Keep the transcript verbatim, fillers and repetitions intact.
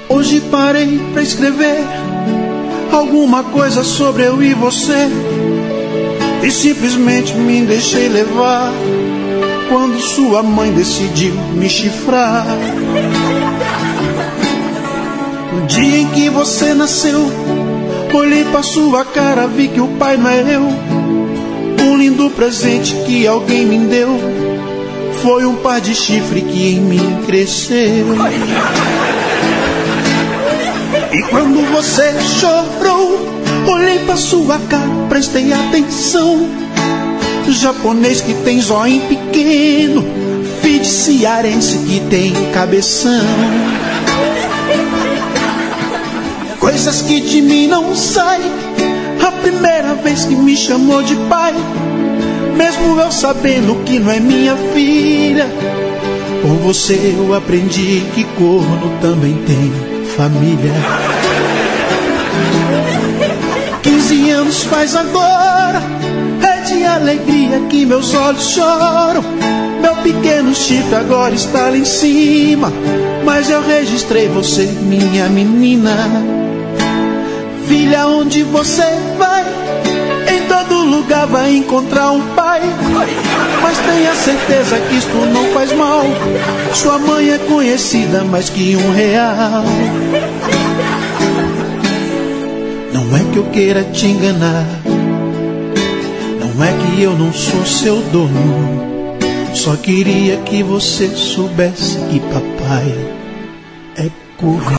Hoje parei pra escrever alguma coisa sobre eu e você, e simplesmente me deixei levar quando sua mãe decidiu me chifrar. No dia em que você nasceu, olhei pra sua cara, vi que o pai não é eu. Um lindo presente que alguém me deu foi um par de chifre que em mim cresceu. E quando você chorou, olhei pra sua cara, prestei atenção. Japonês que tem zóio pequeno, filho de cearense que tem cabeção. Coisas que de mim não saem. A primeira vez que me chamou de pai, mesmo eu sabendo que não é minha filha, com você eu aprendi que corno também tem família. Quinze anos faz agora, é de alegria que meus olhos choram. Meu pequeno chifre agora está lá em cima, mas eu registrei você, minha menina. Filha, onde você vai, em todo lugar vai encontrar um pai. Mas tenha certeza que isto não faz mal, sua mãe é conhecida mais que um real. Não é que eu queira te enganar, não é que eu não sou seu dono, só queria que você soubesse que papai é corno.